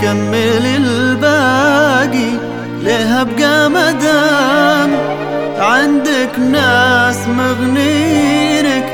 كمل الباقي ليه ابقى مدام عندك ناس مغنينك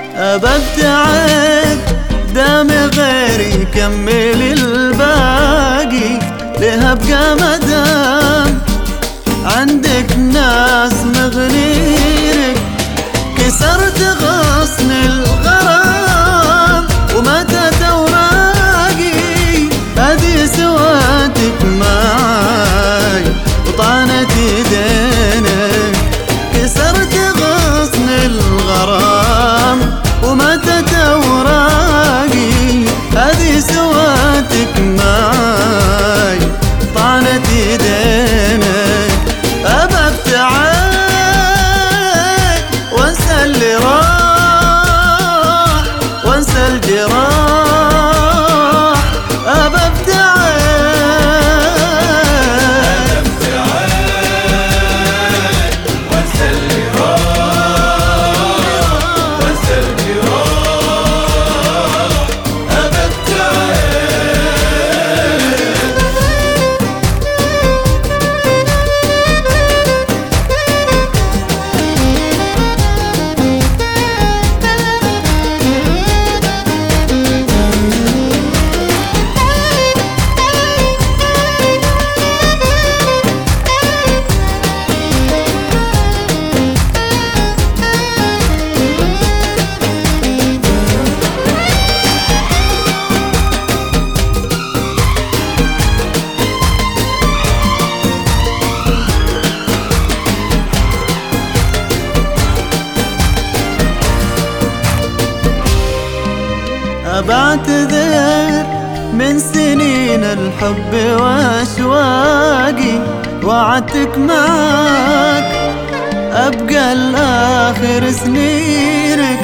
ابدعك دام غيري كمل الباقي ليه ابقى مدام عندك ناس مغنينك كسرت غصن الغرام وماتت اوراقي هذه سواتك معاي وطعنت يدينك كسرت غصن الغرام وماتت اوراقي هذه سواتك معاي طعنت يدينك ابدعك وانسى اللي راح وانسى الجراح ابدعك وانسى اللي راح وانسى الجراح ابدعك. بعتذر من سنين الحب واشواقي وعدتك معاك ابقى الاخر سنينك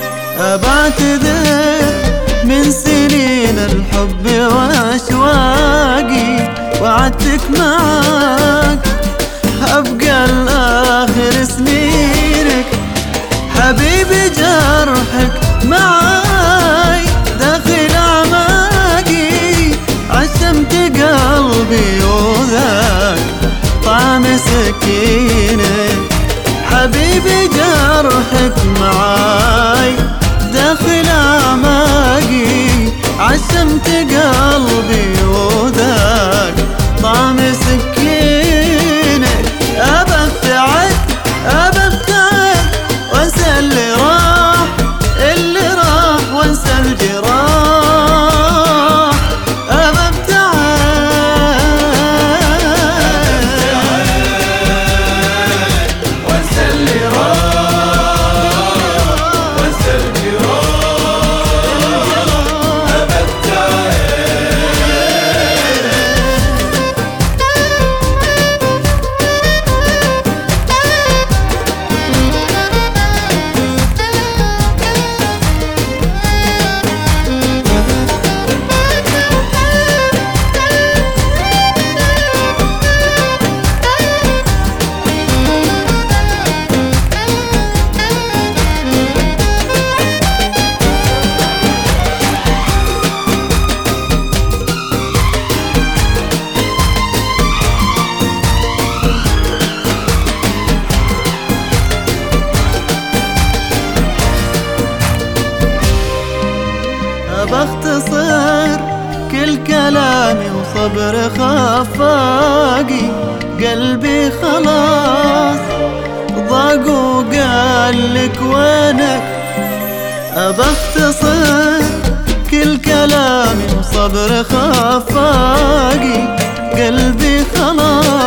بعتذر من سنين الحب واشواقي وعدتك معاك ابقى الاخر سنينك حبيبي جرحك معاي داخل أعماقي عشمت قلبي وذاك طعم سكينك حبيبي جرحك معاي داخل أعماقي عشمت قلبي وذاك طعم سكينك أبدعك أبدعك وانسى اللي راح وانسى الجراح أبدعك وانسى اللي راح وانسى الجراح أبدعك. باختصر كل كلامي وصبر خفاقي قلبي خلاص ضاق وقال لك وينك باختصر كل كلامي وصبر خفاقي قلبي خلاص